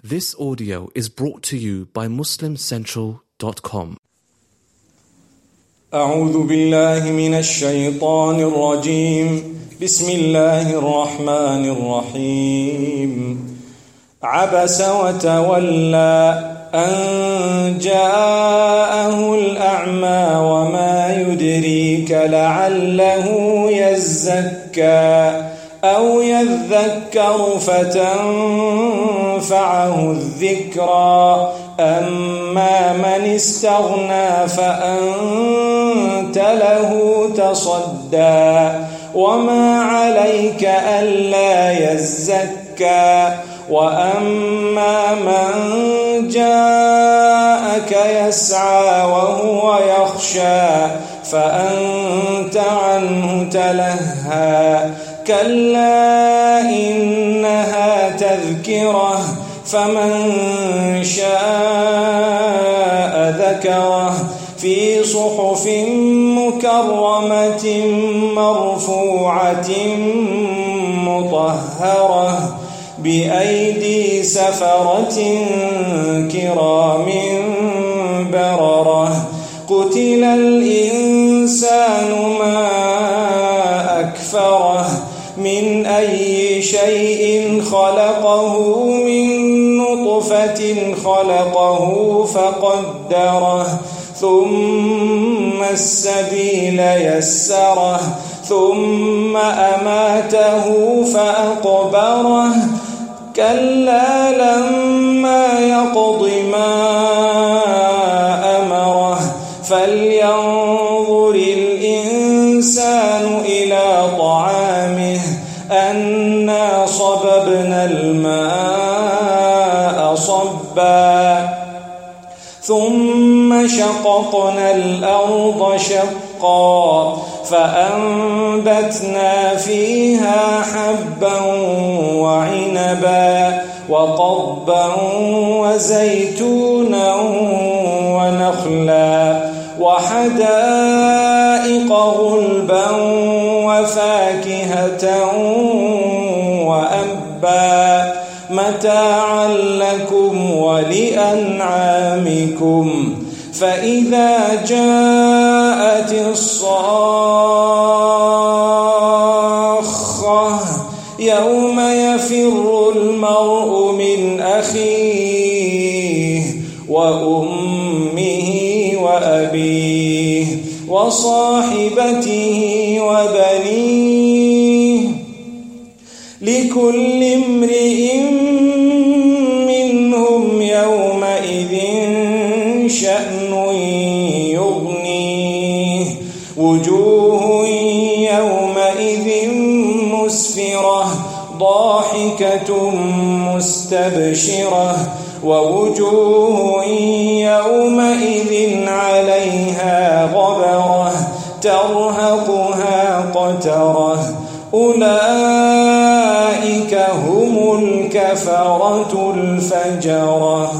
This audio is brought to you by MuslimCentral.com. أعوذ بالله من الشيطان الرجيم. بسم الله الرحمن الرحيم. عبس وتولى أن جاءه الأعمى وما يدريك لعله يزكى أو يذكر فتنفعه الذكرى أما من استغنى فأنت له تصدى وما عليك ألا يزكى وأما من جاءك يسعى وهو يخشى فأنت عنه تلهى كلا إنها تذكرة فمن شاء ذكره في صحف مكرمة مرفوعة مطهرة بأيدي سفرة كرام بررة قتل الإنسان ما أكفره من أي شيء خلقه من نطفة خلقه فقدره ثم السبيل يسره ثم أماته فأقبره كلا لما يقض ما أمره فلينظر الإنسان إلى طعامه أنا صببنا الماء صبا ثم شققنا الأرض شقا فأنبتنا فيها حبا وعنبا وقضبا وزيتونا ونخلا وحدائق غلبا وفاكهة وأبا متاعا لكم ولأنعامكم فإذا جاءت الصاخة يوم يفر المرء من أخيه وأمه وأبيه وصاحبته وبنيه لكل امرئ منهم يومئذ شأن يغنيه وجوه يومئذ مسفرة ضاحكة مستبشرة ووجوه يومئذ عليها غبرة ترهقها قترة أولئك هم الكفرة الفجرة.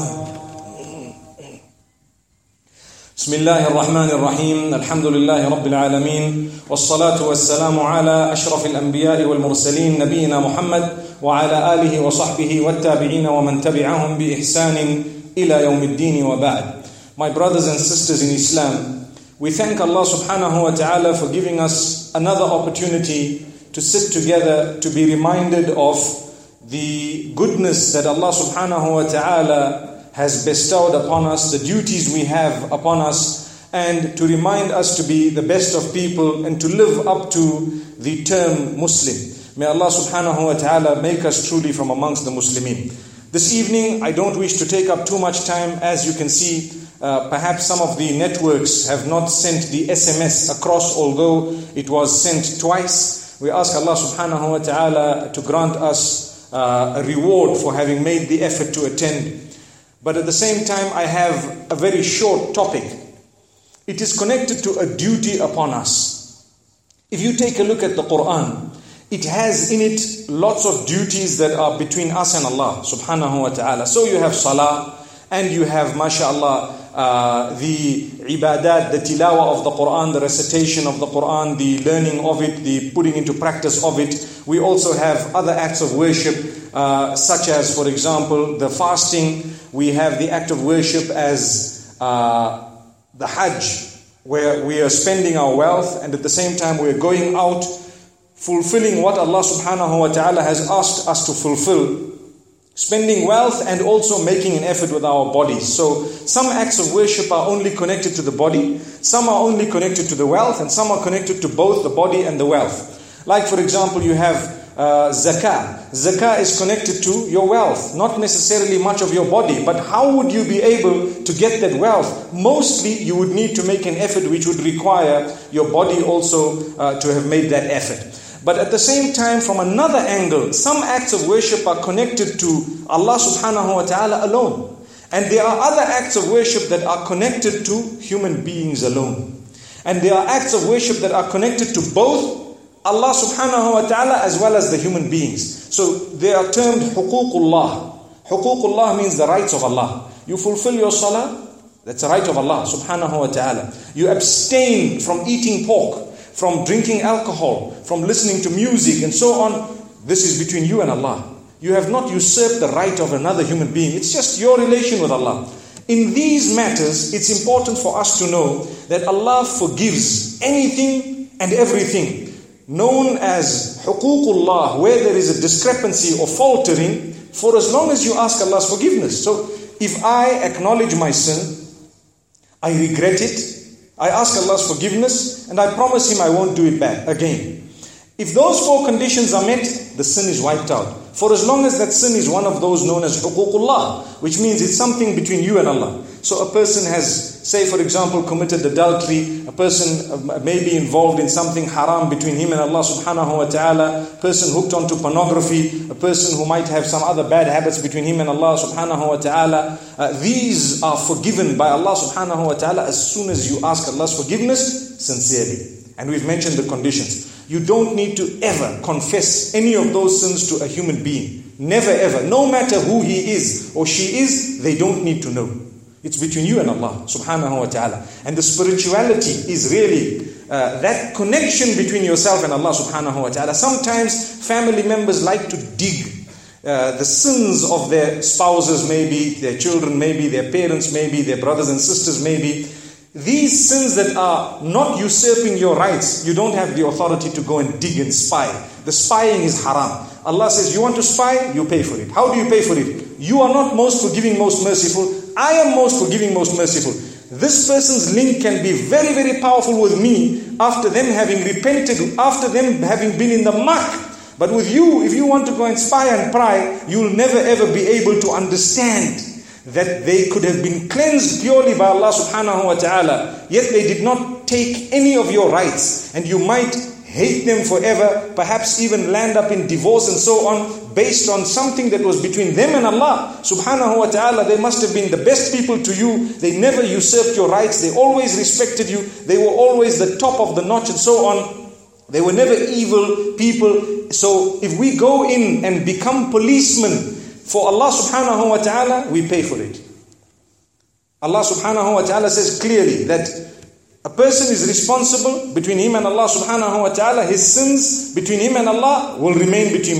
بسم الله الرحمن الرحيم. الحمد لله رب العالمين والصلاة والسلام على أشرف الأنبياء والمرسلين نبينا محمد وعلى آله وصحبه والتابعين ومن تبعهم بإحسان إلى يوم الدين وبعد. My brothers and sisters in Islam, we thank Allah subhanahu wa ta'ala for giving us another opportunity to sit together to be reminded of the goodness that Allah subhanahu wa ta'ala has bestowed upon us, the duties we have upon us, and to remind us to be the best of people and to live up to the term Muslim. May Allah subhanahu wa ta'ala make us truly from amongst the Muslimin. This evening, I don't wish to take up too much time. As you can see, perhaps some of the networks have not sent the SMS across, although it was sent twice. We ask Allah subhanahu wa ta'ala to grant us a reward for having made the effort to attend. But at the same time, I have a very short topic. It is connected to a duty upon us. If you take a look at the Quran, it has in it lots of duties that are between us and Allah subhanahu wa ta'ala. So you have salah, and you have, mashallah, the ibadat, the tilawah of the Quran, the recitation of the Quran, the learning of it, the putting into practice of it. We also have other acts of worship such as, for example, the fasting. We have the act of worship as the Hajj, where we are spending our wealth and at the same time we are going out fulfilling what Allah subhanahu wa ta'ala has asked us to fulfill. Spending wealth and also making an effort with our bodies. So some acts of worship are only connected to the body, some are only connected to the wealth, and some are connected to both the body and the wealth. Like for example, you have zakah. Zakah is connected to your wealth, not necessarily much of your body. But how would you be able to get that wealth? Mostly you would need to make an effort which would require your body also to have made that effort. But at the same time, from another angle, some acts of worship are connected to Allah subhanahu wa ta'ala alone. And there are other acts of worship that are connected to human beings alone. And there are acts of worship that are connected to both Allah subhanahu wa ta'ala as well as the human beings. So they are termed huququllah. Huququllah means the rights of Allah. You fulfill your salah, that's a right of Allah subhanahu wa ta'ala. You abstain from eating pork, from drinking alcohol, from listening to music and so on. This is between you and Allah. You have not usurped the right of another human being. It's just your relation with Allah. In these matters, it's important for us to know that Allah forgives anything and everything, known as huququllah, where there is a discrepancy or faltering, for as long as you ask Allah's forgiveness. So if I acknowledge my sin, I regret it, I ask Allah's forgiveness, and I promise Him I won't do it back again. If those four conditions are met, the sin is wiped out. For as long as that sin is one of those known as huququllah, which means it's something between you and Allah. So a person has, say for example, committed adultery, a person may be involved in something haram between him and Allah subhanahu wa ta'ala, a person hooked onto pornography, a person who might have some other bad habits between him and Allah subhanahu wa ta'ala. These are forgiven by Allah subhanahu wa ta'ala as soon as you ask Allah's forgiveness sincerely. And we've mentioned the conditions. You don't need to ever confess any of those sins to a human being. Never ever. No matter who he is or she is, they don't need to know. It's between you and Allah subhanahu wa ta'ala. And the spirituality is really that connection between yourself and Allah subhanahu wa ta'ala. Sometimes family members like to dig the sins of their spouses, maybe their children, maybe their parents, maybe their brothers and sisters, maybe. These sins that are not usurping your rights, you don't have the authority to go and dig and spy. The spying is haram. Allah says, you want to spy? You pay for it. How do you pay for it? You are not most forgiving, most merciful. I am most forgiving, most merciful. This person's link can be very, very powerful with me after them having repented, after them having been in the muck. But with you, if you want to go and spy and pry, you will never ever be able to understand that they could have been cleansed purely by Allah subhanahu wa ta'ala, yet they did not take any of your rights, and you might hate them forever, perhaps even land up in divorce and so on, based on something that was between them and Allah subhanahu wa ta'ala. They must have been the best people to you. They never usurped your rights. They always respected you. They were always the top of the notch and so on. They were never evil people. So if we go in and become policemen for Allah subhanahu wa ta'ala, we pay for it. Allah subhanahu wa ta'ala says clearly that a person is responsible between him and Allah subhanahu wa ta'ala. His sins between him and Allah will remain between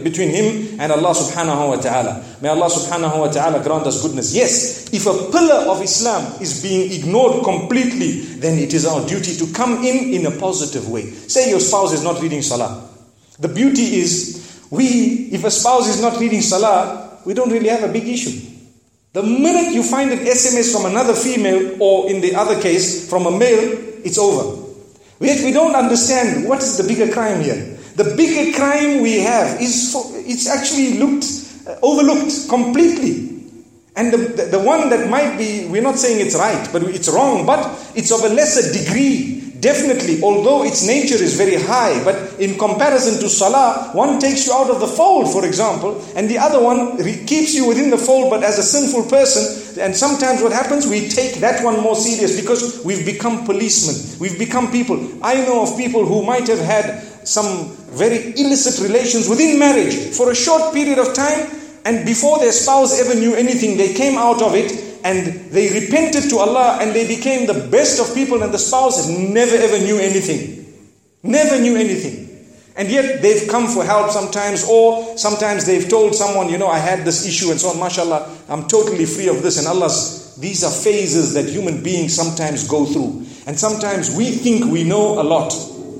him and Allah subhanahu wa ta'ala. May Allah subhanahu wa ta'ala grant us goodness. Yes, if a pillar of Islam is being ignored completely, then it is our duty to come in a positive way. Say your spouse is not reading salah. The beauty is, if a spouse is not reading salah, we don't really have a big issue. The minute you find an SMS from another female, or in the other case, from a male, it's over. Yet we don't understand what is the bigger crime here. The bigger crime we have it's actually overlooked completely. And the one that might be, we're not saying it's right, but it's wrong, but it's of a lesser degree. Definitely, although its nature is very high, but in comparison to salah, one takes you out of the fold, for example, and the other one keeps you within the fold, but as a sinful person. And sometimes what happens, we take that one more serious because we've become policemen. We've become people. I know of people who might have had some very illicit relations within marriage for a short period of time, and before their spouse ever knew anything, they came out of it, and they repented to Allah, and they became the best of people, and the spouse never ever knew anything. Never knew anything. And yet they've come for help sometimes, or sometimes they've told someone, I had this issue and so on, mashallah, I'm totally free of this. And these are phases that human beings sometimes go through. And sometimes we think we know a lot.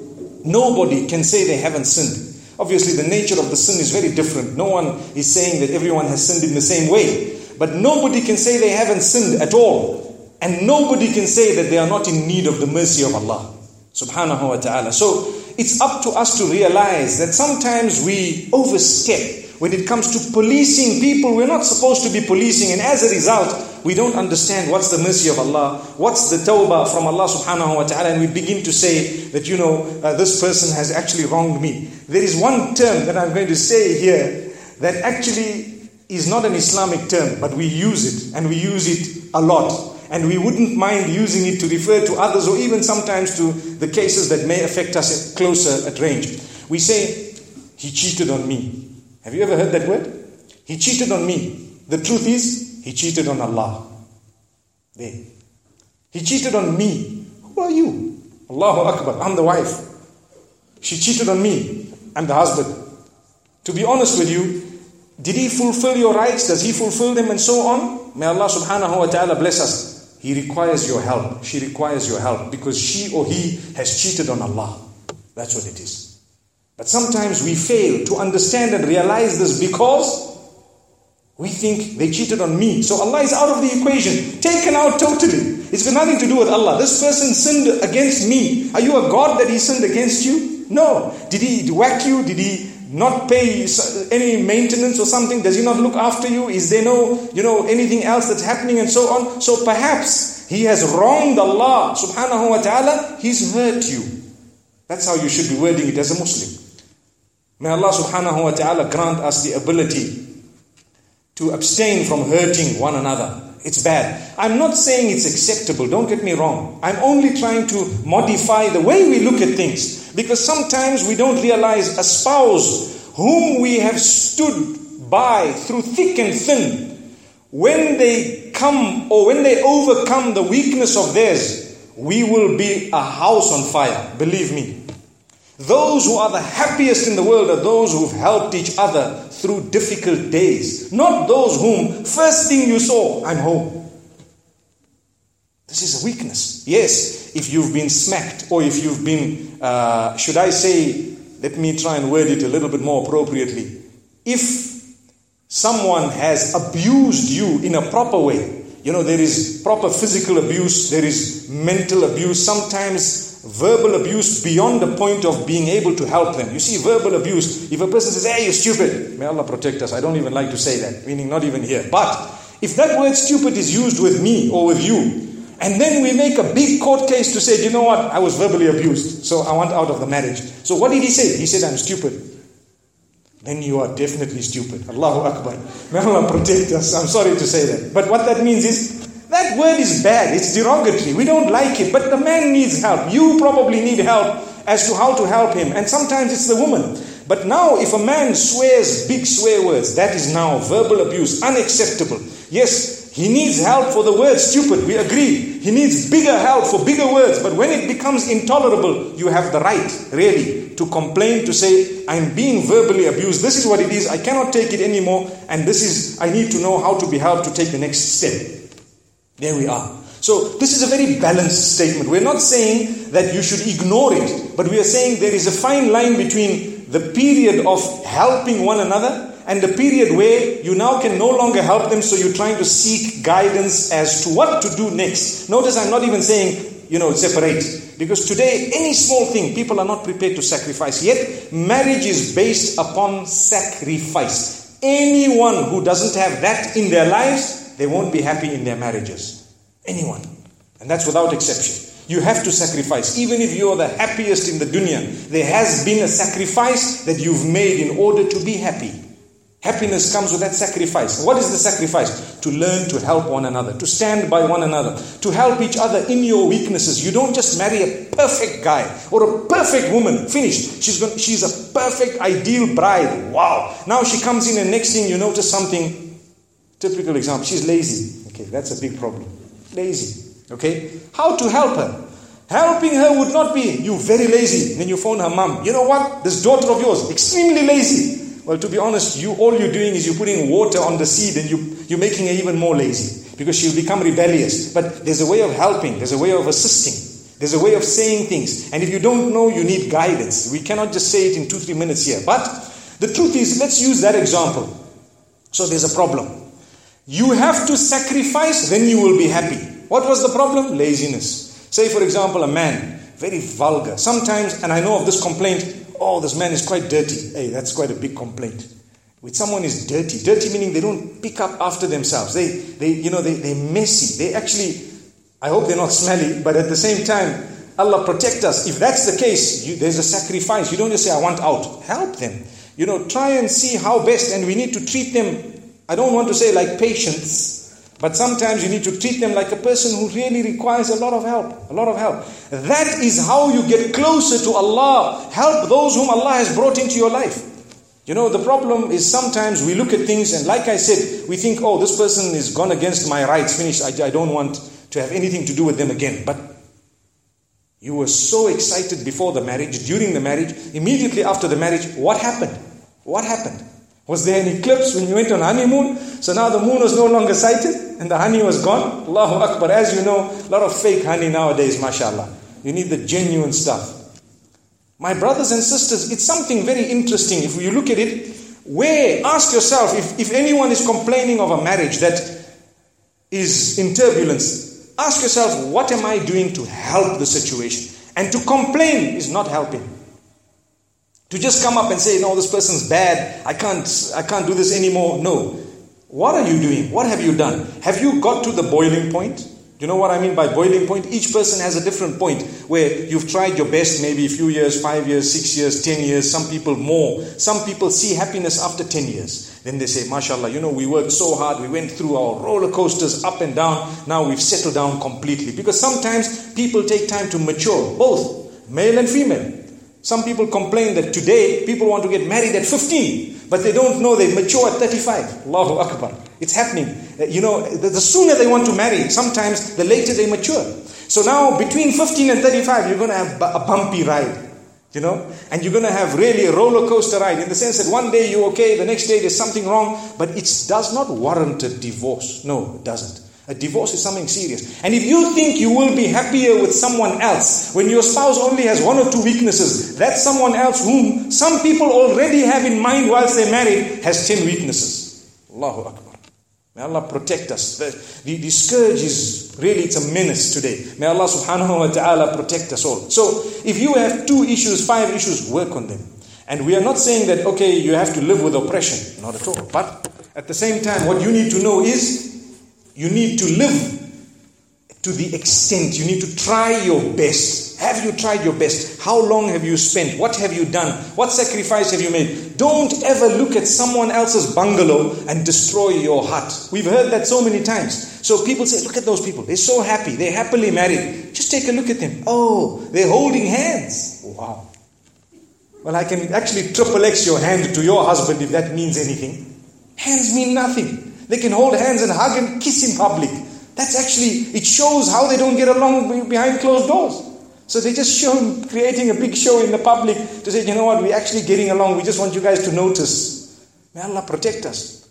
Nobody can say they haven't sinned. Obviously the nature of the sin is very different. No one is saying that everyone has sinned in the same way. But nobody can say they haven't sinned at all. And nobody can say that they are not in need of the mercy of Allah subhanahu wa ta'ala. So it's up to us to realize that sometimes we overstep when it comes to policing people we're not supposed to be policing, and as a result, we don't understand what's the mercy of Allah, what's the tawbah from Allah subhanahu wa ta'ala, and we begin to say that, this person has actually wronged me. There is one term that I'm going to say here that actually is not an Islamic term, but we use it, and we use it a lot. And we wouldn't mind using it to refer to others, or even sometimes to the cases that may affect us closer at range. We say, he cheated on me. Have you ever heard that word? He cheated on me. The truth is, he cheated on Allah. There. He cheated on me. Who are you? Allahu Akbar. I'm the wife. She cheated on me. I'm the husband. To be honest with you, did he fulfill your rights? Does he fulfill them and so on? May Allah subhanahu wa ta'ala bless us. He requires your help. She requires your help because she or he has cheated on Allah. That's what it is. But sometimes we fail to understand and realize this because we think they cheated on me. So Allah is out of the equation, taken out totally. It's got nothing to do with Allah. This person sinned against me. Are you a God that he sinned against you? No. Did he whack you? Did he not pay any maintenance or something? Does he not look after you? Is there no, anything else that's happening and so on? So perhaps he has wronged Allah subhanahu wa ta'ala. He's hurt you. That's how you should be wording it as a Muslim. May Allah subhanahu wa ta'ala grant us the ability to abstain from hurting one another. It's bad. I'm not saying it's acceptable, don't get me wrong. I'm only trying to modify the way we look at things. Because sometimes we don't realize a spouse whom we have stood by through thick and thin, when they come or when they overcome the weakness of theirs, we will be a house on fire, believe me. Those who are the happiest in the world are those who've helped each other through difficult days. Not those whom first thing you saw, I'm home. This is a weakness. Yes, if you've been smacked or if you've been, should I say, let me try and word it a little bit more appropriately. If someone has abused you in a proper way, there is proper physical abuse, there is mental abuse, sometimes verbal abuse beyond the point of being able to help them. You see, verbal abuse, if a person says, hey, you're stupid, may Allah protect us. I don't even like to say that, meaning not even here. But if that word stupid is used with me or with you, and then we make a big court case to say, you know what, I was verbally abused, so I want out of the marriage. So what did he say? He said, I'm stupid. Then you are definitely stupid. Allahu Akbar. May Allah protect us. I'm sorry to say that. But what that means is, that word is bad. It's derogatory. We don't like it. But the man needs help. You probably need help as to how to help him. And sometimes it's the woman. But now if a man swears big swear words, that is now verbal abuse, unacceptable. Yes, he needs help for the word stupid. We agree. He needs bigger help for bigger words. But when it becomes intolerable, you have the right, really, to complain, to say, I'm being verbally abused. This is what it is. I cannot take it anymore. And I need to know how to be helped to take the next step. There we are. So this is a very balanced statement. We're not saying that you should ignore it, but we are saying there is a fine line between the period of helping one another and the period where you now can no longer help them, so you're trying to seek guidance as to what to do next. Notice I'm not even saying, separate. Because today, any small thing, people are not prepared to sacrifice. Yet, marriage is based upon sacrifice. Anyone who doesn't have that in their lives, they won't be happy in their marriages. Anyone. And that's without exception. You have to sacrifice. Even if you are the happiest in the dunya, there has been a sacrifice that you've made in order to be happy. Happiness comes with that sacrifice. What is the sacrifice? To learn to help one another, to stand by one another, to help each other in your weaknesses. You don't just marry a perfect guy or a perfect woman. Finished. She's a perfect, ideal bride. Wow. Now she comes in and next thing you notice something. Typical example. She's lazy. Okay, that's a big problem. Lazy. Okay. How to help her? Helping her would not be, you very lazy. Then you phone her mom. You know what? This daughter of yours, extremely lazy. Well, to be honest, all you're doing is you're putting water on the seed and you're making her even more lazy because she'll become rebellious. But there's a way of helping. There's a way of assisting. There's a way of saying things. And if you don't know, you need guidance. We cannot just say it in 2-3 minutes here. But the truth is, let's use that example. So there's a problem. You have to sacrifice, then you will be happy. What was the problem? Laziness. Say, for example, a man, very vulgar. Sometimes, and I know of this complaint, oh, this man is quite dirty. Hey, that's quite a big complaint. When someone is dirty, dirty meaning they don't pick up after themselves. They're messy. They actually, I hope they're not smelly, but at the same time, Allah protect us. If that's the case, there's a sacrifice. You don't just say, I want out. Help them. Try and see how best, and we need to treat them, I don't want to say like patients, but sometimes you need to treat them like a person who really requires a lot of help. A lot of help. That is how you get closer to Allah. Help those whom Allah has brought into your life. The problem is sometimes we look at things and like I said, we think, oh, this person is gone against my rights, finished. I don't want to have anything to do with them again. But you were so excited before the marriage, during the marriage, immediately after the marriage. What happened? What happened? Was there an eclipse when you went on honeymoon? So now the moon was no longer sighted and the honey was gone? Allahu Akbar. As you know, a lot of fake honey nowadays, mashallah. You need the genuine stuff. My brothers and sisters, it's something very interesting. If you look at it, ask yourself, if anyone is complaining of a marriage that is in turbulence, ask yourself, what am I doing to help the situation? And to complain is not helping. To just come up and say, no, this person's bad, I can't do this anymore. No. What are you doing? What have you done? Have you got to the boiling point? You know what I mean by boiling point? Each person has a different point where you've tried your best, maybe a few years, 5 years, 6 years, 10 years, some people more. Some people see happiness after 10 years. Then they say, mashallah, we worked so hard, we went through our roller coasters up and down, now we've settled down completely. Because sometimes people take time to mature, both male and female. Some people complain that today people want to get married at 15, but they don't know they mature at 35. Allahu Akbar. It's happening. The sooner they want to marry, sometimes the later they mature. So now between 15 and 35, you're going to have a bumpy ride. And you're going to have really a roller coaster ride in the sense that one day you're okay, the next day there's something wrong, but it does not warrant a divorce. No, it doesn't. A divorce is something serious. And if you think you will be happier with someone else, when your spouse only has 1 or 2 weaknesses, that someone else whom some people already have in mind whilst they're married has 10 weaknesses. Allahu Akbar. May Allah protect us. The scourge is really, it's a menace today. May Allah subhanahu wa ta'ala protect us all. So, if you have 2 issues, 5 issues, work on them. And we are not saying that, okay, you have to live with oppression. Not at all. But at the same time, what you need to know is, you need to live to the extent. You need to try your best. Have you tried your best? How long have you spent? What have you done? What sacrifice have you made? Don't ever look at someone else's bungalow and destroy your heart. We've heard that so many times. So people say, look at those people. They're so happy. They're happily married. Just take a look at them. Oh, they're holding hands. Wow. Well, I can actually triple X your hand to your husband if that means anything. Hands mean nothing. They can hold hands and hug and kiss in public. That's actually, it shows how they don't get along behind closed doors. So they just creating a big show in the public to say, you know what, we're actually getting along. We just want you guys to notice. May Allah protect us.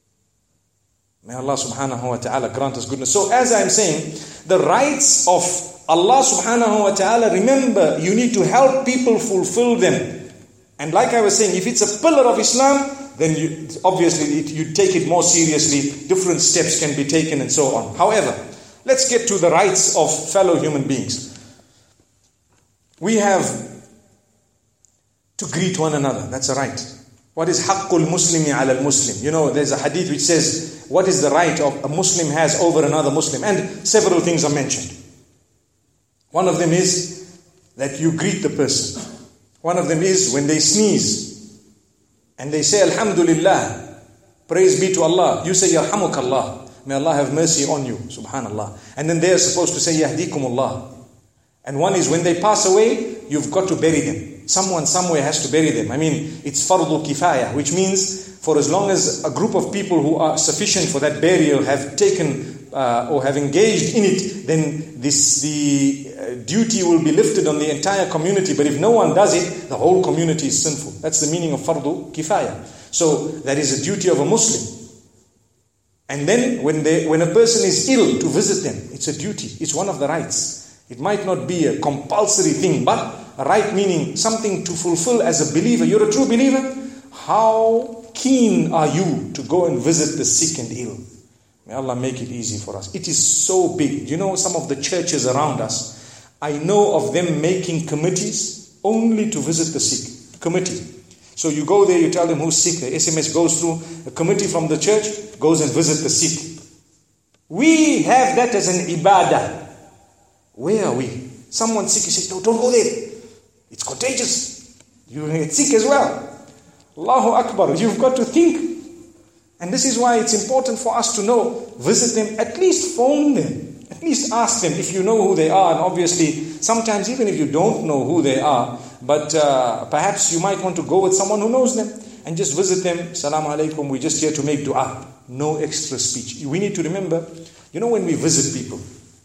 May Allah subhanahu wa ta'ala grant us goodness. So as I'm saying, the rights of Allah subhanahu wa ta'ala, remember, you need to help people fulfill them. And like I was saying, if it's a pillar of Islam, then you take it more seriously. Different steps can be taken and so on. However, let's get to the rights of fellow human beings. We have to greet one another. That's a right. What is haqqul muslimi ala al-muslim? There's a hadith which says, what is the right of a Muslim has over another Muslim? And several things are mentioned. One of them is that you greet the person. One of them is when they sneeze, and they say, Alhamdulillah, praise be to Allah. You say, Yarhamukallah. May Allah have mercy on you. Subhanallah. And then they are supposed to say, Yahdikumullah. And one is when they pass away, you've got to bury them. Someone somewhere has to bury them. It's fardu kifaya, which means for as long as a group of people who are sufficient for that burial have taken or have engaged in it, then duty will be lifted on the entire community, but if no one does it, the whole community is sinful. That's the meaning of fardu kifaya. So that is a duty of a Muslim. And then when a person is ill, to visit them, it's a duty. It's one of the rights. It might not be a compulsory thing, but a right meaning something to fulfill as a believer. You're a true believer. How keen are you to go and visit the sick and ill? May Allah make it easy for us. It is so big. You know, some of the churches around us, I know of them making committees only to visit the sick. Committee. So you go there, you tell them who's sick. The SMS goes through. A committee from the church goes and visit the sick. We have that as an ibadah. Where are we? Someone's sick, you say, no, don't go there. It's contagious. You get sick as well. Allahu Akbar. You've got to think. And this is why it's important for us to know, visit them, at least phone them. At least ask them if you know who they are. And obviously, sometimes even if you don't know who they are, but perhaps you might want to go with someone who knows them and just visit them. Assalamu alaikum, we're just here to make dua. No extra speech. We need to remember, you know, when we visit people,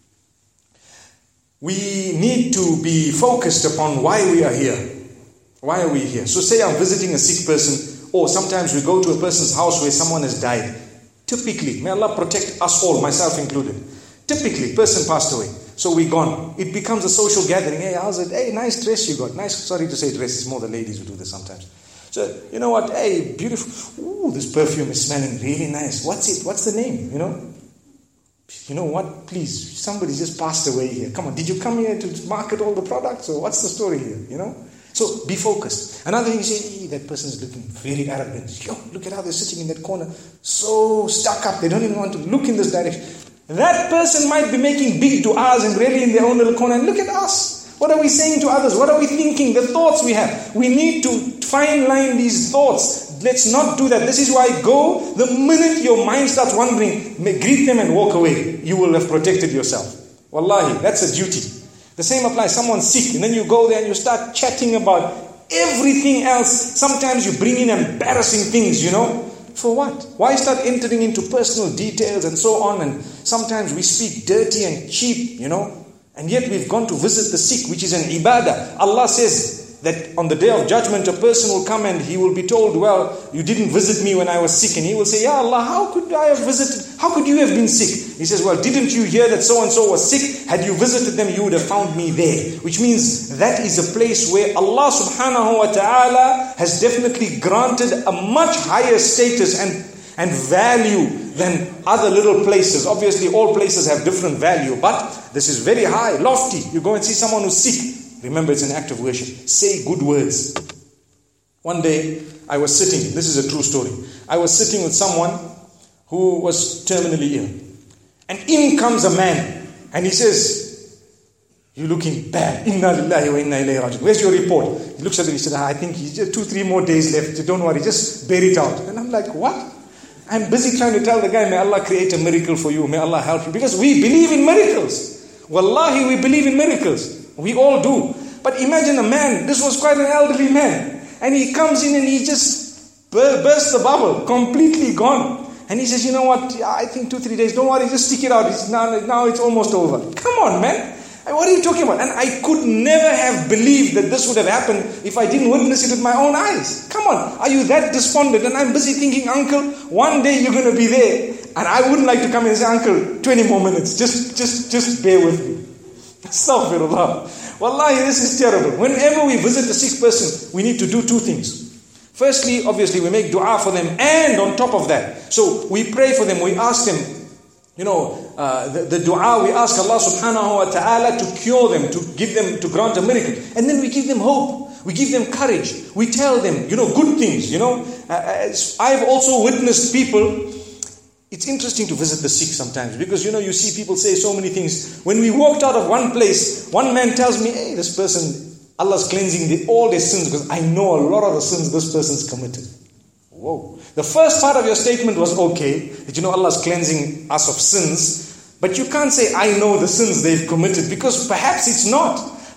we need to be focused upon why we are here. Why are we here? So say I'm visiting a sick person, or sometimes we go to a person's house where someone has died. Typically, may Allah protect us all, myself included. Typically, person passed away. So we're gone. It becomes a social gathering. Hey, how's it? Hey, nice dress you got. Nice, sorry to say dress. It's more the ladies who do this sometimes. So, you know what? Hey, beautiful. Ooh, this perfume is smelling really nice. What's it? What's the name? You know? You know what? Please, somebody just passed away here. Come on, did you come here to market all the products? Or what's the story here? You know? So be focused. Another thing, you say, hey, that person is looking very arrogant. Yo, look at how they're sitting in that corner. So stuck up. They don't even want to look in this direction. That person might be making big du'as and really in their own little corner. And look at us. What are we saying to others? What are we thinking? The thoughts we have. We need to fine line these thoughts. Let's not do that. This is why go, the minute your mind starts wandering, greet them and walk away. You will have protected yourself. Wallahi, that's a duty. The same applies. Someone's sick and then you go there and you start chatting about everything else. Sometimes you bring in embarrassing things, you know. For what? Why start entering into personal details and so on? And sometimes we speak dirty and cheap, you know. And yet we've gone to visit the sick, which is an ibadah. Allah says that on the day of judgment, a person will come and he will be told, well, you didn't visit me when I was sick. And he will say, Ya Allah, how could I have visited? How could you have been sick? He says, well, didn't you hear that so-and-so was sick? Had you visited them, you would have found me there. Which means that is a place where Allah subhanahu wa ta'ala has definitely granted a much higher status and value than other little places. Obviously, all places have different value, but this is very high, lofty. You go and see someone who's sick. Remember, it's an act of worship. Say good words. One day, I was sitting, this is a true story. I was sitting with someone who was terminally ill. And in comes a man, and he says, you're looking bad. Inna lillahi wa inna ilayhi raji'un. Where's your report? He looks at it, he said, I think he's just 2-3 more days left. Don't worry, just bear it out. And I'm like, what? I'm busy trying to tell the guy, may Allah create a miracle for you. May Allah help you. Because we believe in miracles. Wallahi, we believe in miracles. We all do. But imagine a man, this was quite an elderly man. And he comes in and he just bursts the bubble, completely gone. And he says, you know what, I think 2-3 days, don't worry, just stick it out. Now it's almost over. Come on, man. What are you talking about? And I could never have believed that this would have happened if I didn't witness it with my own eyes. Come on, are you that despondent? And I'm busy thinking, uncle, one day you're going to be there. And I wouldn't like to come and say, uncle, 20 more minutes. Just bear with me. Astaghfirullah. Wallahi, this is terrible. Whenever we visit a sick person, we need to do 2 things. Firstly, obviously, we make dua for them, and on top of that, so we pray for them, we ask them, you know, the dua, we ask Allah subhanahu wa ta'ala to cure them, to give them, to grant a miracle. And then we give them hope, we give them courage, we tell them, you know, good things, you know. I've also witnessed people. It's interesting to visit the sick sometimes because, you know, you see people say so many things. When we walked out of one place, one man tells me, hey, this person, Allah's cleansing all their sins because I know a lot of the sins this person's committed. Whoa. The first part of your statement was okay, that you know Allah's cleansing us of sins, but you can't say, I know the sins they've committed because perhaps it's not.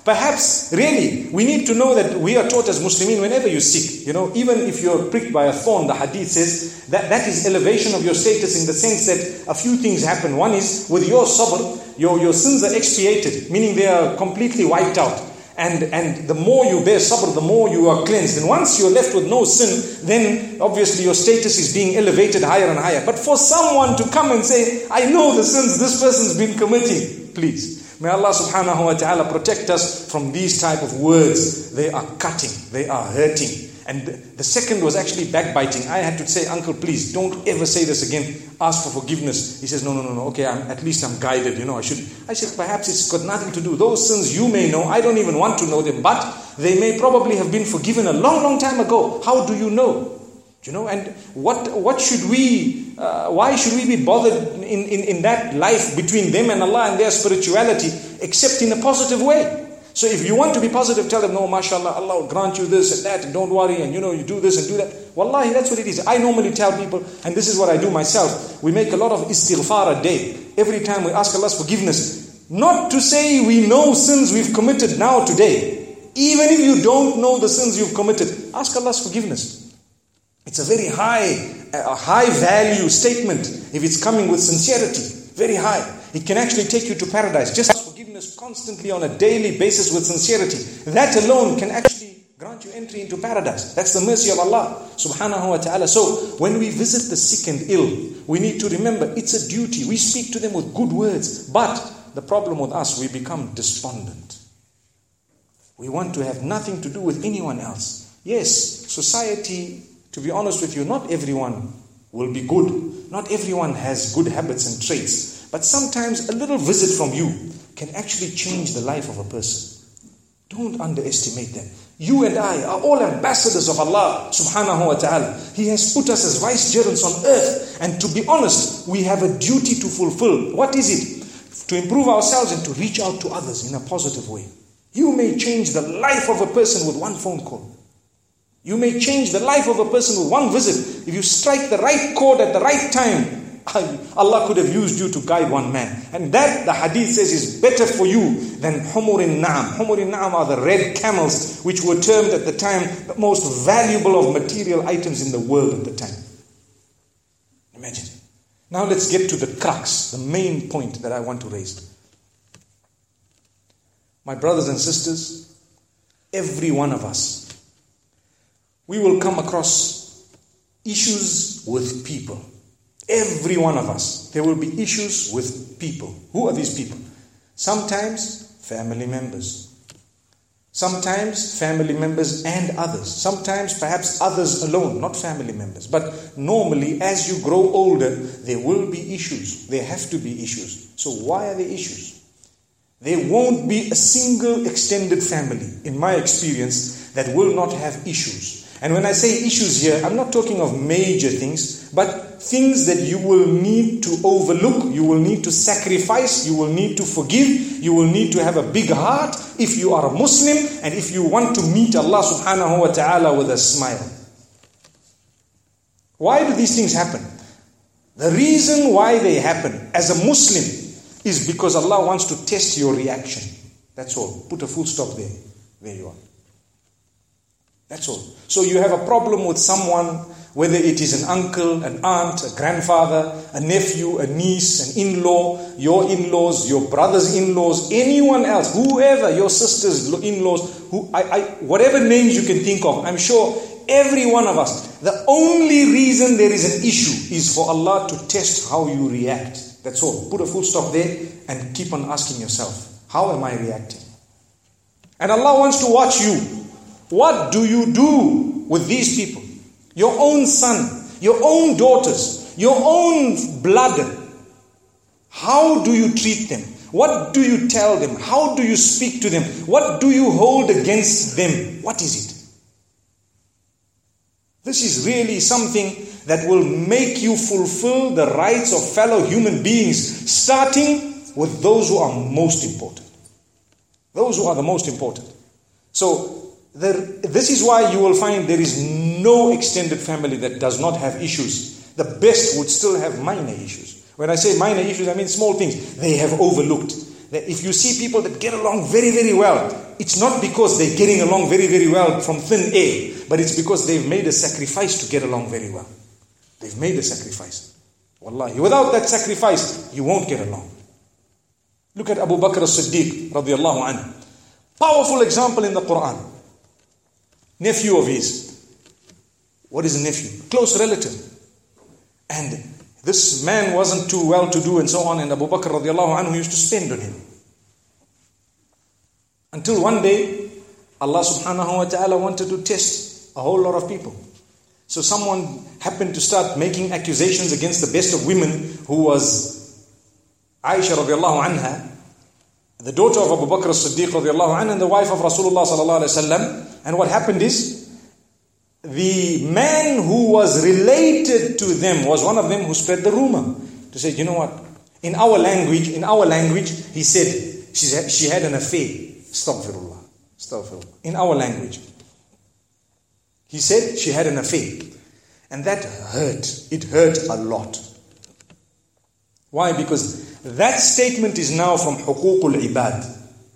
Perhaps, really, we need to know that we are taught as Muslimin, whenever you're sick, even if you're pricked by a thorn, the hadith says that is elevation of your status, in the sense that a few things happen. One is, with your sabr, your sins are expiated, meaning they are completely wiped out. And the more you bear sabr, the more you are cleansed. And once you're left with no sin, then obviously your status is being elevated higher and higher. But for someone to come and say, I know the sins this person's been committing, please. May Allah subhanahu wa ta'ala protect us from these type of words. They are cutting, they are hurting. And the second was actually backbiting. I had to say, uncle, please don't ever say this again. Ask for forgiveness. He says, no. Okay, at least I'm guided. I said, perhaps it's got nothing to do. Those sins you may know. I don't even want to know them, but they may probably have been forgiven a long, long time ago. How do you know? And what should we? Why should we be bothered in that life between them and Allah and their spirituality, except in a positive way? So if you want to be positive, tell them, no, mashallah, Allah will grant you this and that, and don't worry, and you do this and do that. Wallahi, that's what it is. I normally tell people, and this is what I do myself, we make a lot of istighfar a day. Every time we ask Allah's forgiveness. Not to say we know sins we've committed now today. Even if you don't know the sins you've committed, ask Allah's forgiveness. It's a very high value statement if it's coming with sincerity. Very high. It can actually take you to paradise. Just ask forgiveness constantly on a daily basis with sincerity. That alone can actually grant you entry into paradise. That's the mercy of Allah subhanahu wa ta'ala. So when we visit the sick and ill, we need to remember it's a duty. We speak to them with good words. But the problem with us, we become despondent. We want to have nothing to do with anyone else. Yes, society, to be honest with you, not everyone will be good. Not everyone has good habits and traits. But sometimes a little visit from you can actually change the life of a person. Don't underestimate that. You and I are all ambassadors of Allah subhanahu wa ta'ala. He has put us as vicegerents on earth. And to be honest, we have a duty to fulfill. What is it? To improve ourselves and to reach out to others in a positive way. You may change the life of a person with one phone call. You may change the life of a person with one visit. If you strike the right chord at the right time, Allah could have used you to guide one man. And that, the hadith says, is better for you than humurin na'am. Humurin na'am are the red camels, which were termed at the time the most valuable of material items in the world at the time. Imagine. Now let's get to the crux, the main point that I want to raise. My brothers and sisters, every one of us, we will come across issues with people. Every one of us, there will be issues with people. Who are these people? Sometimes family members. Sometimes family members and others. Sometimes perhaps others alone, not family members. But normally, as you grow older, there will be issues. There have to be issues. So why are there issues? There won't be a single extended family, in my experience, that will not have issues. And when I say issues here, I'm not talking of major things, but things that you will need to overlook, you will need to sacrifice, you will need to forgive, you will need to have a big heart if you are a Muslim and if you want to meet Allah subhanahu wa ta'ala with a smile. Why do these things happen? The reason why they happen as a Muslim is because Allah wants to test your reaction. That's all. Put a full stop there. There you are. That's all. So you have a problem with someone, whether it is an uncle, an aunt, a grandfather, a nephew, a niece, an in-law, your in-laws, your brother's in-laws, anyone else, whoever, your sister's in-laws, whatever names you can think of, I'm sure every one of us, the only reason there is an issue is for Allah to test how you react. That's all. Put a full stop there and keep on asking yourself, how am I reacting? And Allah wants to watch you. What do you do with these people? Your own son, your own daughters, your own blood. How do you treat them? What do you tell them? How do you speak to them? What do you hold against them? What is it? This is really something that will make you fulfill the rights of fellow human beings, starting with those who are most important. Those who are the most important. So, this is why you will find there is no extended family that does not have issues. The best would still have minor issues. When I say minor issues, I mean small things they have overlooked. That if you see people that get along very, very well, it's not because they're getting along very, very well from thin air, but it's because they've made a sacrifice to get along very well. They've made a sacrifice. Wallahi, without that sacrifice, you won't get along. Look at Abu Bakr as-Siddiq radiallahu anhu. Powerful example in the Quran. Nephew of his. What is a nephew? Close relative. And this man wasn't too well to do and so on, and Abu Bakr radiallahu anhu used to spend on him. Until one day, Allah subhanahu wa ta'ala wanted to test a whole lot of people. So someone happened to start making accusations against the best of women, who was Aisha radiallahu anha, the daughter of Abu Bakr as-Siddiq radiallahu anha, and the wife of Rasulullah sallallahu alayhi wa sallam. And what happened is, the man who was related to them was one of them who spread the rumor. To say, you know what? In our language, he said she had an affair. Astaghfirullah. In our language. He said she had an affair. And that hurt. It hurt a lot. Why? Because that statement is now from huququl ibad.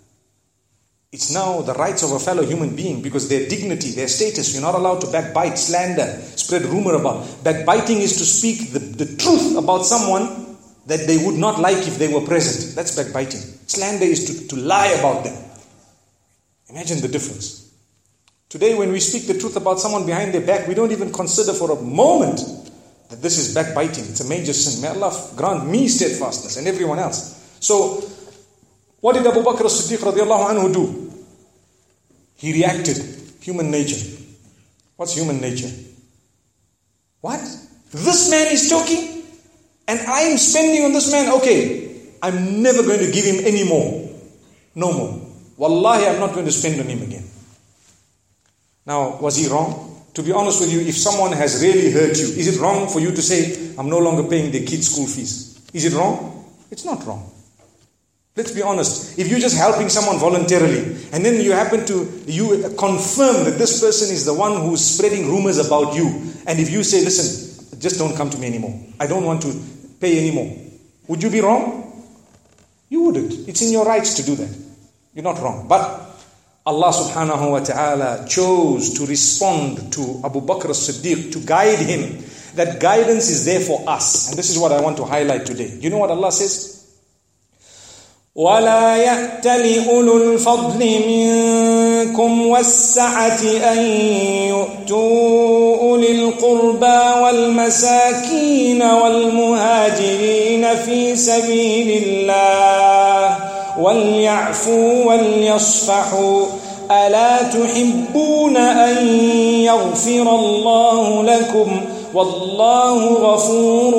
It's now the rights of a fellow human being, because their dignity, their status, you're not allowed to backbite, slander, spread rumor about. Backbiting is to speak the truth about someone that they would not like if they were present. That's backbiting. Slander is to lie about them. Imagine the difference. Today when we speak the truth about someone behind their back, we don't even consider for a moment that this is backbiting. It's a major sin. May Allah grant me steadfastness and everyone else. So, what did Abu Bakr as-Siddiq radiallahu anhu do? He reacted. Human nature. What's human nature? What? This man is talking and I am spending on this man. Okay, I'm never going to give him any more. No more. Wallahi, I'm not going to spend on him again. Now, was he wrong? To be honest with you, if someone has really hurt you, is it wrong for you to say, I'm no longer paying their kids' school fees? Is it wrong? It's not wrong. Let's be honest. If you're just helping someone voluntarily, and then you happen to confirm that this person is the one who's spreading rumors about you, and if you say, listen, just don't come to me anymore. I don't want to pay anymore. Would you be wrong? You wouldn't. It's in your rights to do that. You're not wrong. But Allah subhanahu wa ta'ala chose to respond to Abu Bakr as-Siddiq, to guide him. That guidance is there for us. And this is what I want to highlight today. You know what Allah says? وَلَا يَأْتَلِ أُولُو الْفَضْلِ مِنْكُمْ وَالسَّعَةِ أَنْ يُؤْتُوا أُولِي الْقُرْبَى وَالْمَسَاكِينَ وَالْمُهَاجِرِينَ فِي سَبِيلِ اللَّهِ وَلْيَعْفُوا وَلْيَصْفَحُوا أَلَا تُحِبُّونَ أَنْ يَغْفِرَ اللَّهُ لَكُمْ وَاللَّهُ غَفُورٌ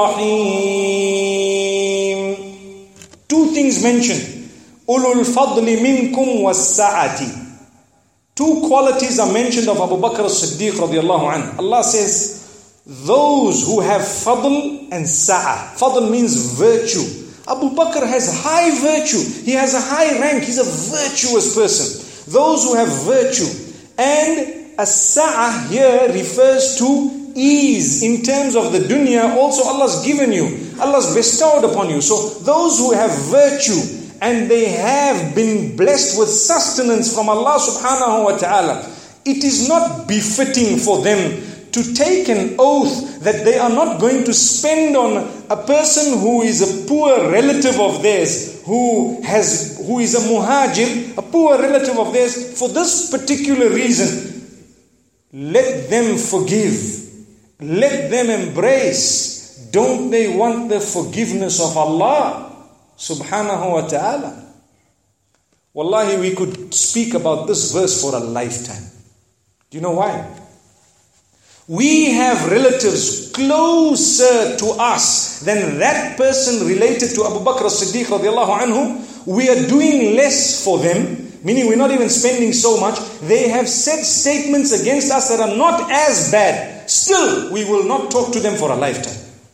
رَحِيمٌ. Two things mentioned. Ulul fadli minkum was-sa'ati. Two qualities are mentioned of Abu Bakr as-Siddiq radiallahu anhu. Allah says, those who have fadl and sa'a. Fadl means virtue. Abu Bakr has high virtue. He has a high rank. He's a virtuous person. Those who have virtue. And as-sa'a here refers to ease in terms of the dunya. Also Allah's given you. Allah's bestowed upon you. So those who have virtue and they have been blessed with sustenance from Allah subhanahu wa ta'ala, it is not befitting for them to take an oath that they are not going to spend on a person who is a poor relative of theirs, who is a muhajir, a poor relative of theirs, for this particular reason. Let them forgive. Let them embrace. Don't they want the forgiveness of Allah subhanahu wa ta'ala? Wallahi, we could speak about this verse for a lifetime. Do you know why? We have relatives closer to us than that person related to Abu Bakr as-Siddiq radiallahu anhu. We are doing less for them, meaning we're not even spending so much. They have said statements against us that are not as bad. Still, we will not talk to them for a lifetime.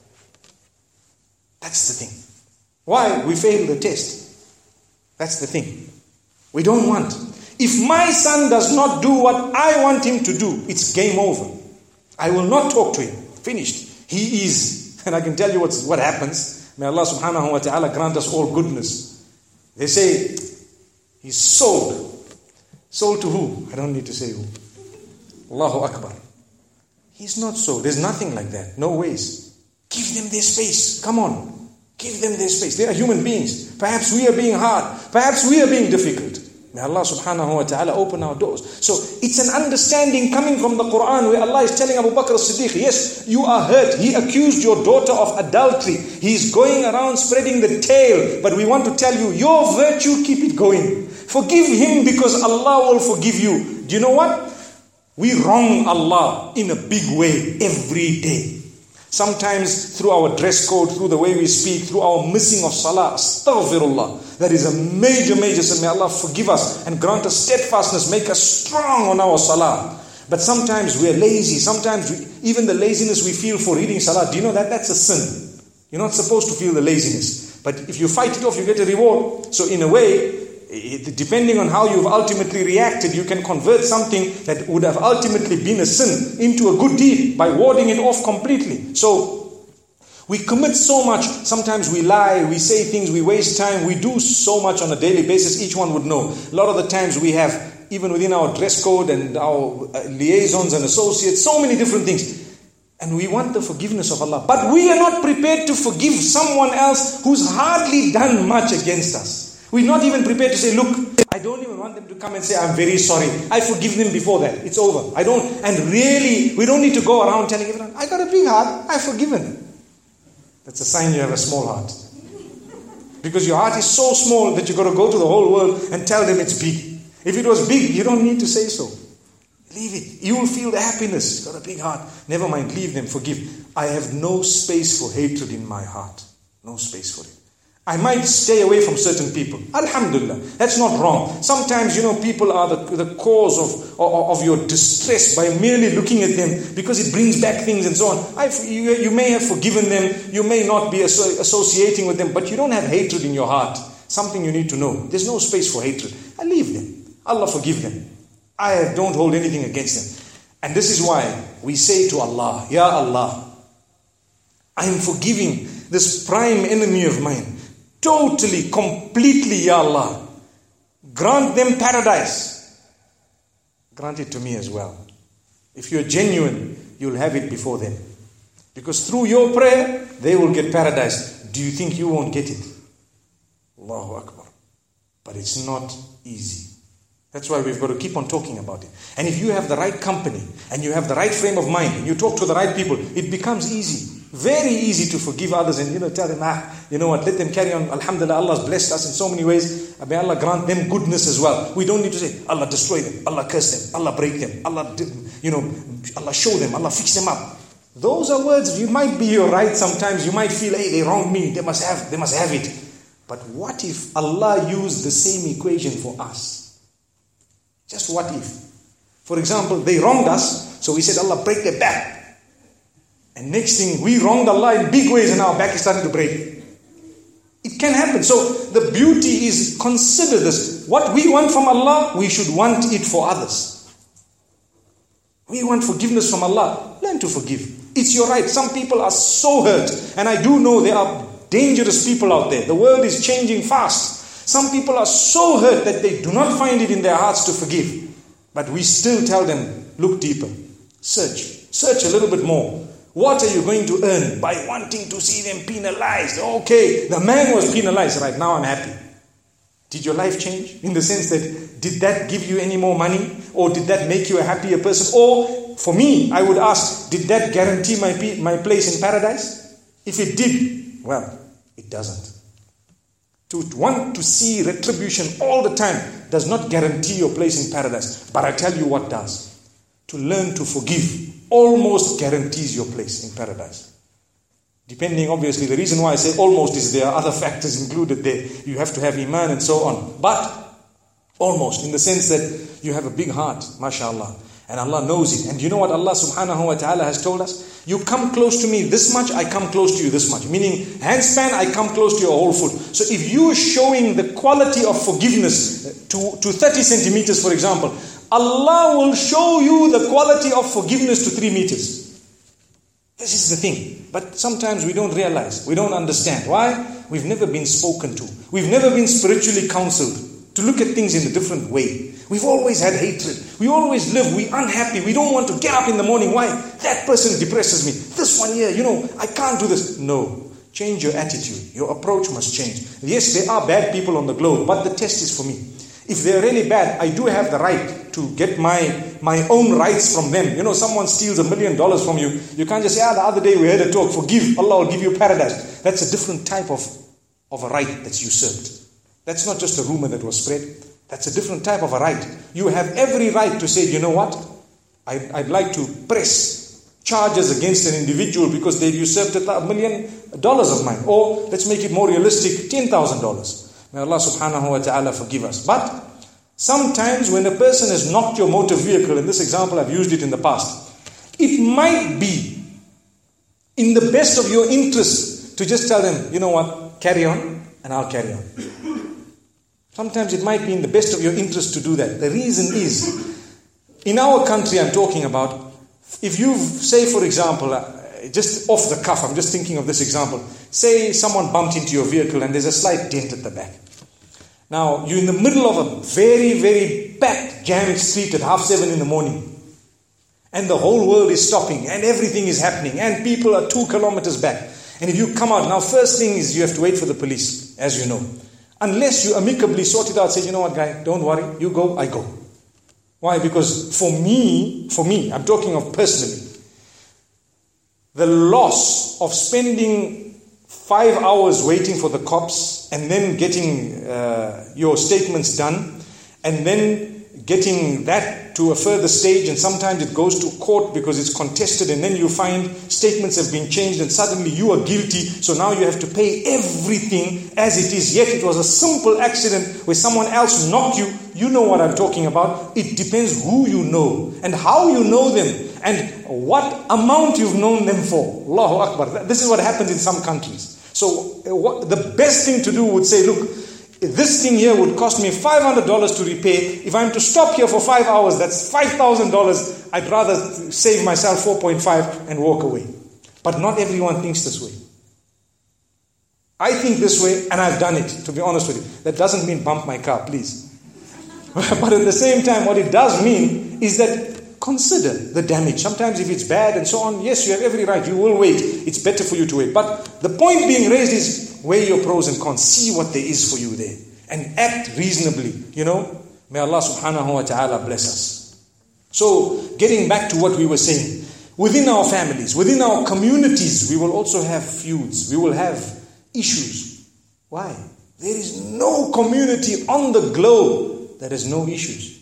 That's the thing. Why? We failed the test. That's the thing. We don't want. If my son does not do what I want him to do, it's game over. I will not talk to him. Finished. He is. And I can tell you what happens. May Allah subhanahu wa ta'ala grant us all goodness. They say, he's sold. Sold to who? I don't need to say who. Allahu Akbar. He's not so. There's nothing like that. No ways. Give them their space. Come on. Give them their space. They are human beings. Perhaps we are being hard. Perhaps we are being difficult. May Allah subhanahu wa ta'ala open our doors. So it's an understanding coming from the Quran where Allah is telling Abu Bakr as-Siddiq, yes, you are hurt. He accused your daughter of adultery. He's going around spreading the tale. But we want to tell you, your virtue, keep it going. Forgive him because Allah will forgive you. Do you know what? We wrong Allah in a big way every day. Sometimes through our dress code, through the way we speak, through our missing of salah. Astaghfirullah. That is a major sin. May Allah forgive us and grant us steadfastness, make us strong on our salah. But sometimes we are lazy. Sometimes even the laziness we feel for reading salah, do you know that that's a sin? You're not supposed to feel the laziness. But if you fight it off, you get a reward. So in a way, depending on how you've ultimately reacted, you can convert something that would have ultimately been a sin into a good deed by warding it off completely. So we commit so much. Sometimes we lie, we say things, we waste time. We do so much on a daily basis. Each one would know. A lot of the times we have, even within our dress code and our liaisons and associates, so many different things. And we want the forgiveness of Allah. But we are not prepared to forgive someone else who's hardly done much against us. We're not even prepared to say, look, I don't even want them to come and say, I'm very sorry. I forgive them before that. It's over. And really, we don't need to go around telling everyone, I got a big heart, I've forgiven. That's a sign you have a small heart. Because your heart is so small that you've got to go to the whole world and tell them it's big. If it was big, you don't need to say so. Leave it. You will feel the happiness. You've got a big heart. Never mind, leave them, forgive. I have no space for hatred in my heart. No space for it. I might stay away from certain people. Alhamdulillah. That's not wrong. Sometimes, people are the cause of your distress by merely looking at them because it brings back things and so on. You may have forgiven them. You may not be associating with them, but you don't have hatred in your heart. Something you need to know. There's no space for hatred. I leave them. Allah forgive them. I don't hold anything against them. And this is why we say to Allah, Ya Allah, I am forgiving this prime enemy of mine. Totally, completely, Ya Allah. Grant them paradise. Grant it to me as well. If you're genuine, you'll have it before them. Because through your prayer, they will get paradise. Do you think you won't get it? Allahu Akbar. But it's not easy. That's why we've got to keep on talking about it. And if you have the right company, and you have the right frame of mind, and you talk to the right people, it becomes easy. Very easy to forgive others and tell them, let them carry on. Alhamdulillah, Allah's blessed us in so many ways. May Allah grant them goodness as well. We don't need to say, Allah destroy them, Allah curse them, Allah break them, Allah show them, Allah fix them up. Those are words, you might be right sometimes, you might feel, hey, they wronged me, they must have it. But what if Allah used the same equation for us? Just what if? For example, they wronged us, so we said, Allah break their back. And next thing, we wronged Allah in big ways and our back is starting to break. It can happen. So the beauty is, consider this. What we want from Allah, we should want it for others. We want forgiveness from Allah. Learn to forgive. It's your right. Some people are so hurt. And I do know there are dangerous people out there. The world is changing fast. Some people are so hurt that they do not find it in their hearts to forgive. But we still tell them, look deeper. Search a little bit more. What are you going to earn by wanting to see them penalized? Okay, the man was penalized. Right now I'm happy. Did your life change? In the sense that, did that give you any more money? Or did that make you a happier person? Or, for me, I would ask, did that guarantee my place in paradise? If it did, well, it doesn't. To want to see retribution all the time does not guarantee your place in paradise. But I tell you what does. To learn to forgive almost guarantees your place in paradise. Depending, obviously, the reason why I say almost is there are other factors included there. You have to have iman and so on. But almost, in the sense that you have a big heart, mashallah. And Allah knows it. And you know what Allah subhanahu wa ta'ala has told us? You come close to me this much, I come close to you this much. Meaning, handspan, I come close to your whole foot. So if you are showing the quality of forgiveness to 30 centimeters, for example, Allah will show you the quality of forgiveness to 3 meters. This is the thing. But sometimes we don't realize. We don't understand. Why? We've never been spoken to. We've never been spiritually counseled. to look at things in a different way. We've always had hatred. We always live, we're unhappy. We don't want to get up in the morning. Why? That person depresses me. This one here, I can't do this. No. Change your attitude. Your approach must change. Yes, there are bad people on the globe, but the test is for me. If they're really bad, I do have the right to get my own rights from them. Someone steals $1 million from you. You can't just say, the other day we had a talk, forgive, Allah will give you paradise. That's a different type of a right that's usurped. That's not just a rumor that was spread. That's a different type of a right. You have every right to say, you know what? I'd like to press charges against an individual because they've usurped $1 million of mine. Or, let's make it more realistic, $10,000. May Allah subhanahu wa ta'ala forgive us. But sometimes when a person has knocked your motor vehicle, in this example I've used it in the past, it might be in the best of your interest to just tell them, you know what, carry on and I'll carry on. Sometimes it might be in the best of your interest to do that. The reason is, in our country I'm talking about, if you say, for example, just off the cuff, I'm just thinking of this example. Say someone bumped into your vehicle and there's a slight dent at the back. Now, you're in the middle of a very, very packed, jammed street at 7:30 in the morning. And the whole world is stopping and everything is happening and people are 2 kilometers back. And if you come out, now first thing is you have to wait for the police, as you know. Unless you amicably sort it out, say, you know what guy, don't worry, you go, I go. Why? Because for me, I'm talking of personally, the loss of spending 5 hours waiting for the cops and then getting your statements done and then getting that to a further stage, and sometimes it goes to court because it's contested, and then you find statements have been changed and suddenly you are guilty, so now you have to pay everything as it is, yet it was a simple accident where someone else knocked you. You know what I'm talking about. It depends who you know and how you know them and what amount you've known them for. Allahu Akbar. This is what happens in some countries. So the best thing to do would say, look, this thing here would cost me $500 to repair. If I'm to stop here for 5 hours, that's $5,000. I'd rather save myself 4.5 and walk away. But not everyone thinks this way. I think this way, and I've done it, to be honest with you. That doesn't mean bump my car, please. But at the same time, what it does mean is that consider the damage. Sometimes if it's bad and so on, yes, you have every right. You will wait. It's better for you to wait. But the point being raised is, weigh your pros and cons. See what there is for you there. And act reasonably. May Allah subhanahu wa ta'ala bless us. So, getting back to what we were saying. Within our families, within our communities, we will also have feuds. We will have issues. Why? There is no community on the globe that has no issues.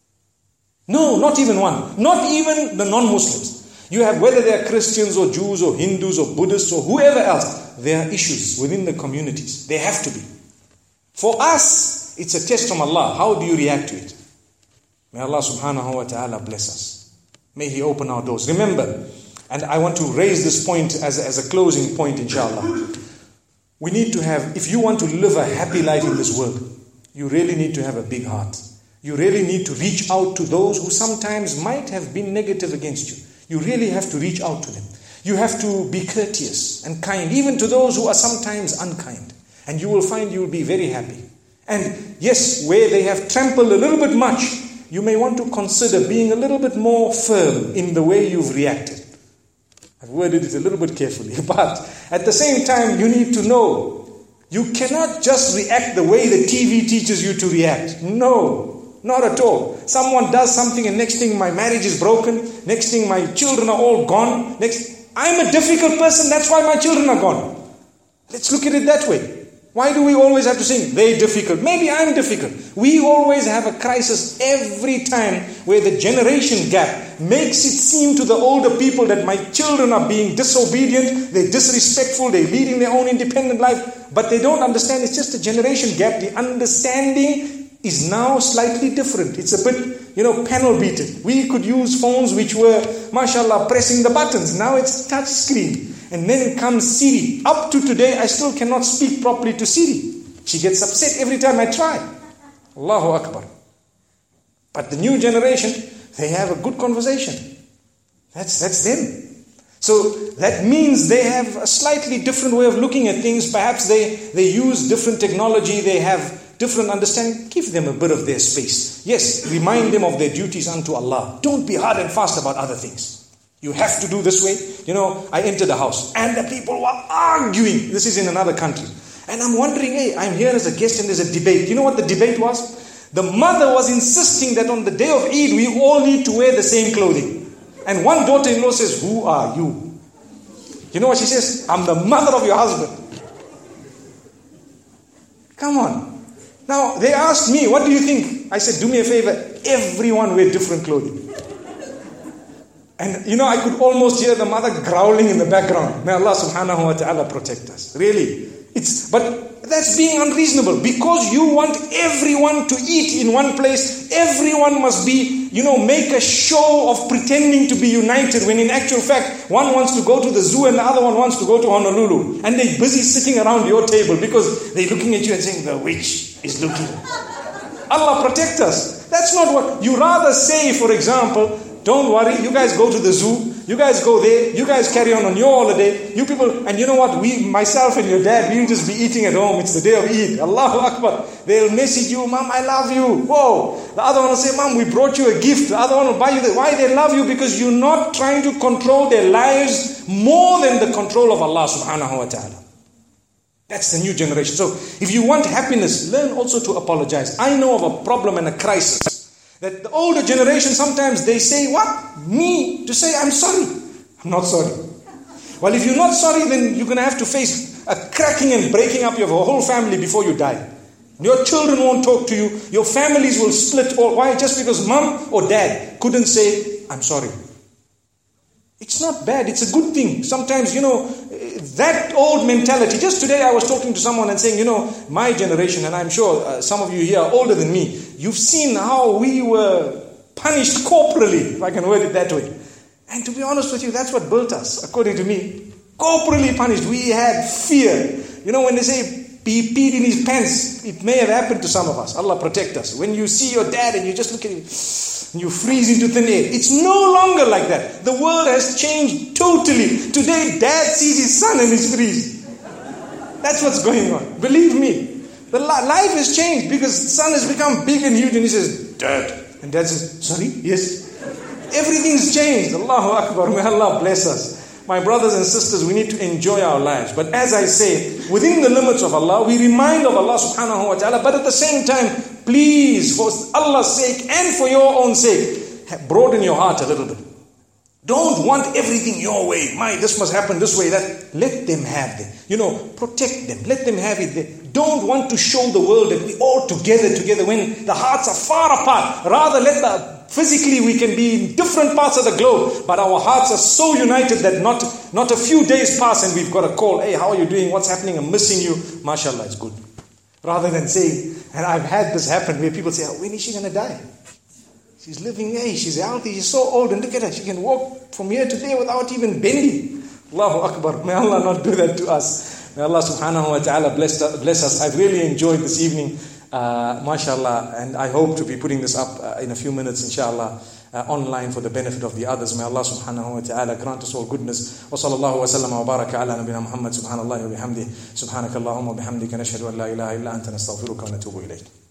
No, not even one. Not even the non-Muslims. You have, whether they are Christians or Jews or Hindus or Buddhists or whoever else, there are issues within the communities. They have to be. For us, it's a test from Allah. How do you react to it? May Allah subhanahu wa ta'ala bless us. May He open our doors. Remember, and I want to raise this point as a closing point, inshallah. We need to have, if you want to live a happy life in this world, you really need to have a big heart. You really need to reach out to those who sometimes might have been negative against you. You really have to reach out to them. You have to be courteous and kind, even to those who are sometimes unkind. And you will find you will be very happy. And yes, where they have trampled a little bit much, you may want to consider being a little bit more firm in the way you've reacted. I've worded it a little bit carefully, but at the same time, you need to know, you cannot just react the way the TV teaches you to react. No, not at all. Someone does something and next thing my marriage is broken, next thing my children are all gone, I'm a difficult person, that's why my children are gone. Let's look at it that way. Why do we always have to think, they're difficult? Maybe I'm difficult. We always have a crisis every time where the generation gap makes it seem to the older people that my children are being disobedient, they're disrespectful, they're leading their own independent life, but they don't understand it's just a generation gap. The understanding is now slightly different. It's a bit, panel beaten. We could use phones which were, mashallah, pressing the buttons. Now it's touch screen. And then comes Siri. Up to today, I still cannot speak properly to Siri. She gets upset every time I try. Allahu Akbar. But the new generation, they have a good conversation. That's them. So that means they have a slightly different way of looking at things. Perhaps they use different technology. They have different understanding, give them a bit of their space. Yes, remind them of their duties unto Allah. Don't be hard and fast about other things. You have to do this way. I entered a house and the people were arguing. This is in another country. And I'm wondering, hey, I'm here as a guest and there's a debate. You know what the debate was? The mother was insisting that on the day of Eid, we all need to wear the same clothing. And one daughter-in-law says, who are you? You know what she says? I'm the mother of your husband. Come on. Now, they asked me, what do you think? I said, do me a favor. Everyone wear different clothing. And I could almost hear the mother growling in the background. May Allah subhanahu wa ta'ala protect us. Really. But that's being unreasonable. Because you want everyone to eat in one place, everyone must be, make a show of pretending to be united, when in actual fact, one wants to go to the zoo and the other one wants to go to Honolulu. And they're busy sitting around your table because they're looking at you and saying, the witch is looking. Allah protect us. That's not what you rather say, for example. Don't worry, you guys go to the zoo, you guys go there, you guys carry on your holiday, you people, and you know what, myself and your dad, we'll just be eating at home, it's the day of Eid, Allahu Akbar. They'll message you, Mom, I love you, whoa. The other one will say, Mom, we brought you a gift. The other one will buy you that. Why they love you? Because you're not trying to control their lives more than the control of Allah subhanahu wa ta'ala. That's the new generation. So, if you want happiness, learn also to apologize. I know of a problem and a crisis. That the older generation, sometimes they say, what? Me? To say, I'm sorry. I'm not sorry. Well, if you're not sorry, then you're going to have to face a cracking and breaking up of your whole family before you die. Your children won't talk to you. Your families will split. Why? Just because mom or dad couldn't say, I'm sorry. It's not bad. It's a good thing. Sometimes, that old mentality. Just today I was talking to someone and saying, my generation, and I'm sure some of you here are older than me, you've seen how we were punished corporally, if I can word it that way. And to be honest with you, that's what built us, according to me. Corporally punished. We had fear. When they say, he peed in his pants, it may have happened to some of us. Allah protect us. When you see your dad and you just look at him, and you freeze into thin air. It's no longer like that. The world has changed totally. Today, dad sees his son and he's freeze. That's what's going on. Believe me. The life has changed because the son has become big and huge and he says, Dad. And dad says, sorry? Yes. Everything's changed. Allahu Akbar. May Allah bless us. My brothers and sisters, we need to enjoy our lives. But as I say, within the limits of Allah, we remind of Allah subhanahu wa ta'ala. But at the same time, please, for Allah's sake and for your own sake, broaden your heart a little bit. Don't want everything your way. This must happen this way, that. Let them have it. Protect them. Let them have it. Don't want to show the world that we all together when the hearts are far apart. Rather, physically we can be in different parts of the globe, but our hearts are so united that not a few days pass and we've got a call. Hey, how are you doing? What's happening? I'm missing you. MashaAllah, it's good. Rather than saying, and I've had this happen where people say, when is she going to die? She's living, she's healthy, she's so old, and look at her, she can walk from here to there without even bending. Allahu Akbar. May Allah not do that to us. May Allah subhanahu wa ta'ala bless us. I've really enjoyed this evening. MashaAllah, and I hope to be putting this up in a few minutes, inshallah, online for the benefit of the others. May Allah subhanahu wa ta'ala grant us all goodness. Wa sallallahu wa sallam wa baraka ala nabina Muhammad subhanallah wa bihamdi. Subhanakallahumma wa bihamdika nashhadu an la ilaha illa anta nastaghfiruka wa natubu ilayk.